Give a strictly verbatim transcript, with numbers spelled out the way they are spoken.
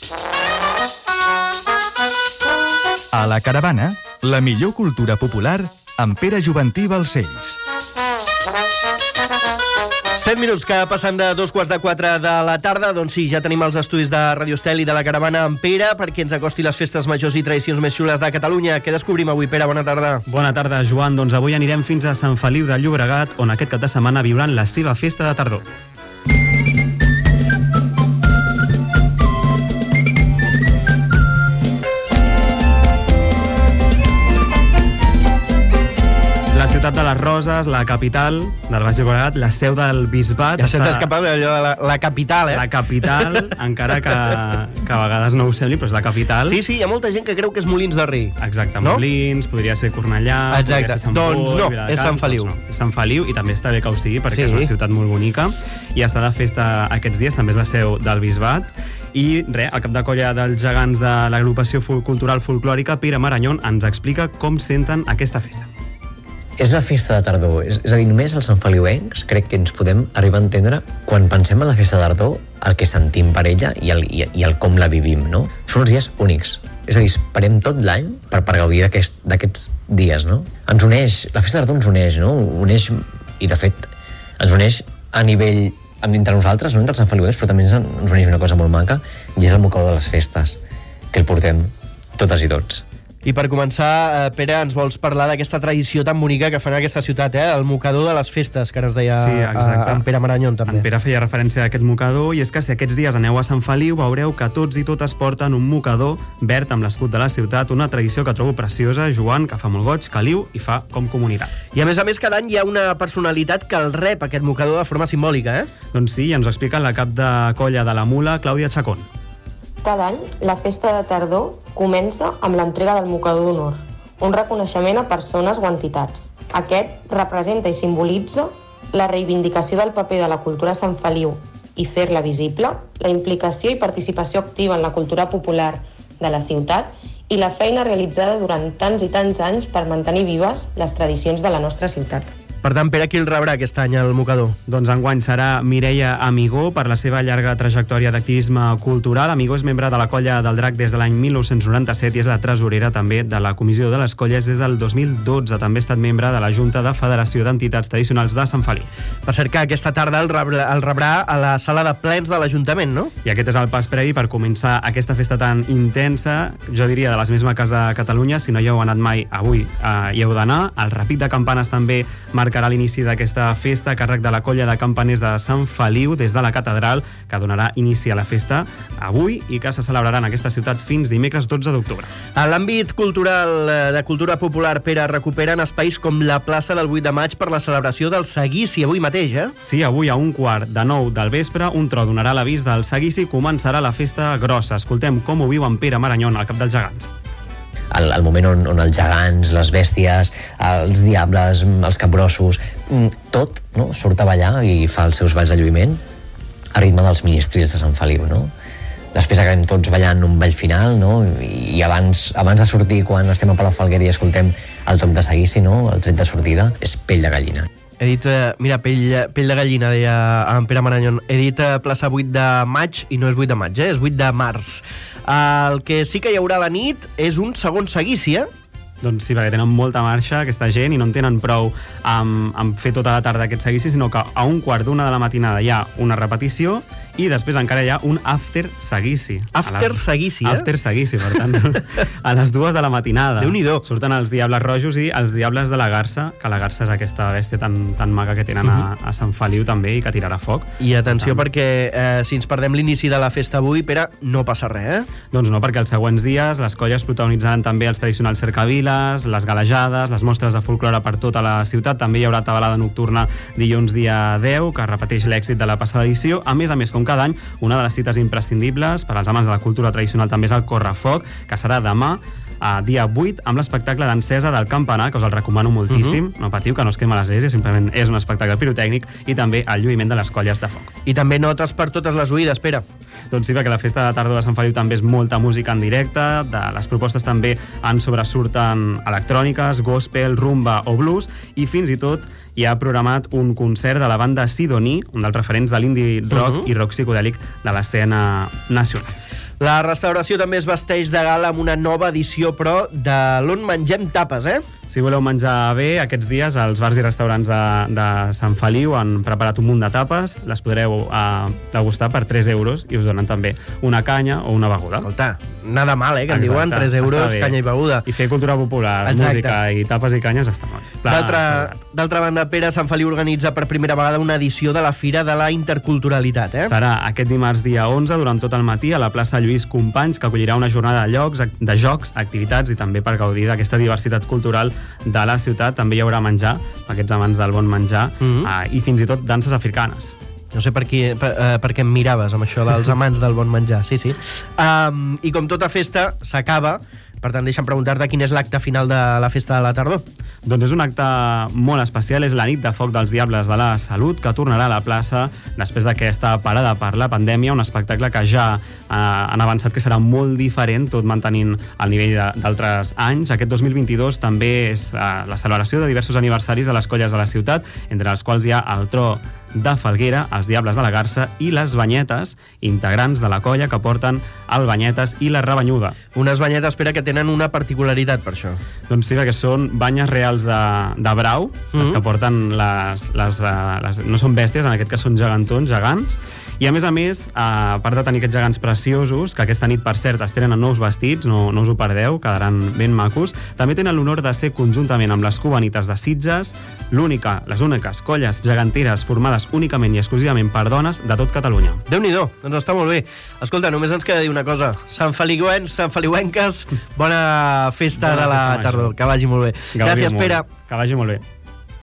A la Caravana, la millor cultura popular amb Pere Juventí Balcells. set minuts que passen de dos quarts de quatre de la tarda. Doncs sí, ja tenim els estudis de Radio Estel i de la Caravana amb Pere perquè ens acosti les festes majors i tradicions més xules de Catalunya. Què descobrim avui, Pere? Bona tarda. Bona tarda, Joan. Doncs avui anirem fins a Sant Feliu de Llobregat, on aquest cap de setmana viuran la seva festa de tardor. La ciutat de les Roses, la capital del Baix Llobregat, la seu del bisbat... Ja s'ha escapat allò de la, la capital, eh? La capital, encara que, que a vegades no ho sembli, però és la capital. Sí, sí, hi ha molta gent que creu que és Molins de Rei. Exacte, no? Molins, podria ser Cornellà... Exacte, ser Sant doncs Pol, no, Viladecans, és Sant Feliu. Doncs no. És Sant Feliu, i també està bé que ho sigui, perquè sí. és una ciutat molt bonica, i està de festa aquests dies, també és la seu del bisbat. I res, el cap de colla dels gegants de l'agrupació cultural folclòrica, Pere Marañón, ens explica com senten aquesta festa. És la festa de tardor, és, és a dir, només els santfeliuencs crec que ens podem arribar a entendre quan pensem en la festa de tardor el que sentim per ella i el, i, i el com la vivim, no? Són uns dies únics, és a dir, esperem tot l'any per, per gaudir d'aquests aquest, dies, no? Ens uneix, la festa de tardor ens uneix, no? Uneix, i de fet ens uneix a nivell entre nosaltres, no entre els santfeliuencs, però també ens, ens uneix una cosa molt maca, i és el mocador de les festes, que el portem totes i tots. I per començar, Pere, ens vols parlar d'aquesta tradició tan bonica que fan en aquesta ciutat, eh? El mocador de les festes, que ens deia sí, en Pere Marañón, també. En Pere feia referència a aquest mocador, i és que si aquests dies aneu a Sant Feliu, veureu que tots i totes porten un mocador verd amb l'escut de la ciutat, una tradició que trobo preciosa, Joan, que fa molt goig, caliu i fa com comunitat. I a més a més, cada any hi ha una personalitat que el rep, aquest mocador, de forma simbòlica, eh? Doncs sí, i ens ho explica la cap de colla de la Mula, Clàudia Chacón. Cada any, la festa de tardor comença amb l'entrega del mocador d'honor, un reconeixement a persones o entitats. Aquest representa i simbolitza la reivindicació del paper de la cultura a Sant Feliu i fer-la visible, la implicació i participació activa en la cultura popular de la ciutat i la feina realitzada durant tants i tants anys per mantenir vives les tradicions de la nostra ciutat. Per tant, Pere, qui el rebrà aquest any el mocador? Doncs enguany serà Mireia Amigó, per la seva llarga trajectòria d'activisme cultural. Amigó és membre de la Colla del Drac des de l'any mil nou-cents noranta-set i és la tresorera també de la Comissió de les Colles des del dos mil dotze. També ha estat membre de la Junta de Federació d'Entitats Tradicionals de Sant Feliu. Per cert que aquesta tarda el rebrà, el rebrà a la sala de plens de l'Ajuntament, no? I aquest és el pas previ per començar aquesta festa tan intensa, jo diria de les més maques de Catalunya. Si no hi heu anat mai, avui eh, hi heu d'anar. El repic de campanes també marcarà l'inici d'aquesta festa a càrrec de la colla de campaners de Sant Feliu des de la catedral, que donarà inici a la festa avui i que se celebrarà en aquesta ciutat fins dimecres dotze d'octubre. A l'àmbit cultural de cultura popular, Pere, recuperen espais com la plaça del vuit de maig per la celebració del seguici avui mateix, eh? Sí, avui a un quart de nou del vespre un tro donarà l'avís del seguici i començarà la festa grossa. Escoltem com ho viu en Pere Marañón, al cap dels gegants. El, el moment on, on els gegants, les bèsties, els diables, els capgrossos, tot, no, surt a ballar i fa els seus balls de lluïment a ritme dels ministrils de Sant Feliu, no? Després acabem tots ballant un ball final, no? I abans, abans de sortir, quan estem a Palafalguera i escoltem el toc de seguici, no? El tret de sortida, és pell de gallina. He dit, eh, mira, pell, pell de gallina, deia en Pere Marañón. He dit eh, plaça vuit de maig i no és vuit de maig, eh? És vuit de març. El que sí que hi haurà a la nit és un segon seguici, eh? Doncs sí, perquè tenen molta marxa aquesta gent i no en tenen prou amb, amb fer tota la tarda aquest seguici, sinó que a un quart d'una de la matinada hi ha una repetició i després encara hi ha un after seguici. After les... seguici, eh? After seguici, per tant, a les dues de la matinada. Déu-n'hi-do. Surten els diables rojos i els diables de la garça, que la garça és aquesta bèstia tan, tan maca que tenen a, a Sant Feliu també i que tirarà foc. I atenció tant, perquè eh, si ens perdem l'inici de la festa avui, Pere, no passa res, eh? Doncs no, perquè els següents dies les colles protagonitzaran també els tradicionals cercaviles, les galejades, les mostres de folklore per tota la ciutat. També hi haurà tabalada nocturna dilluns dia deu, que repeteix l'èxit de la passada edició. A més a més, com cada any, una de les cites imprescindibles per als amants de la cultura tradicional també és el Correfoc, que serà demà, a dia vuit, amb l'espectacle d'encesa del campanar, que us el recomano moltíssim. Uh-huh. No patiu, que no es quema l'església, simplement és un espectacle pirotècnic, i també el lluïment de les colles de foc. I també notes per totes les oïdes, Pere. Doncs sí, perquè la festa de tardor de Sant Feliu també és molta música en directe, de les propostes també en sobresurten electròniques, gospel, rumba o blues, i fins i tot hi ha programat un concert de la banda Sidoní, un dels referents de l'indie rock uh-huh. i rock psicodèlic de l'escena nacional. La restauració també es vesteix de gala amb una nova edició, però, de l'On Mengem Tapes, eh? Si voleu menjar bé, aquests dies els bars i restaurants de, de Sant Feliu han preparat un munt de tapes, les podreu uh, degustar per tres euros i us donen també una canya o una beguda. Escolta, nada mal, eh, que Exacte, en diuen tres euros, canya i beguda. I fer cultura popular, Exacte. música i tapes i canyes està molt. D'altra banda, Pere, Sant Feliu organitza per primera vegada una edició de la Fira de la Interculturalitat, eh? Serà aquest dimarts dia onze, durant tot el matí, a la plaça Lluís Companys, que acollirà una jornada de, llocs, de jocs, activitats i també per gaudir d'aquesta diversitat cultural de la ciutat. També hi haurà menjar, aquests amants del bon menjar, mm-hmm. uh, i fins i tot danses africanes. No sé per, qui, per, uh, per què em miraves amb això dels amants del bon menjar. Sí, sí. Um, I com tota festa, s'acaba. Per tant, deixa'm preguntar-te quin és l'acte final de la festa de la tardor. Doncs és un acte molt especial, és la nit de foc dels Diables de la Salut, que tornarà a la plaça després d'aquesta parada per la pandèmia, un espectacle que ja eh, han avançat que serà molt diferent, tot mantenint el nivell d'altres anys. Aquest dos mil vint-i-dos també és eh, la celebració de diversos aniversaris de les colles de la ciutat, entre els quals hi ha el Tro de Falguera, els Diables de la Garça i les Banyetes, integrants de la colla que porten el Banyetes i la Rabanyuda. Unes banyetes, espera, que tenen una particularitat per això. Doncs sí, perquè són banyes reals de, de brau, mm-hmm. les que porten les, les, les... no són bèsties, en aquest cas són gegantons, gegants, i a més a més, a part de tenir aquests gegants preciosos, que aquesta nit, per cert, es tenen nous vestits, no, no us ho perdeu, quedaran ben macos, també tenen l'honor de ser, conjuntament amb les Cubanites de Sitges, l'única, les úniques colles geganteres formades únicament i exclusivament per dones de tot Catalunya. Déu-n'hi-do, doncs està molt bé. Escolta, només ens queda dir una cosa. Sant Feliuencs, Sant Feliuenques, bona festa bona de la festa tardor. Que vagi molt bé. Gaudiu Gràcies, molt. Pere. Que vagi molt bé.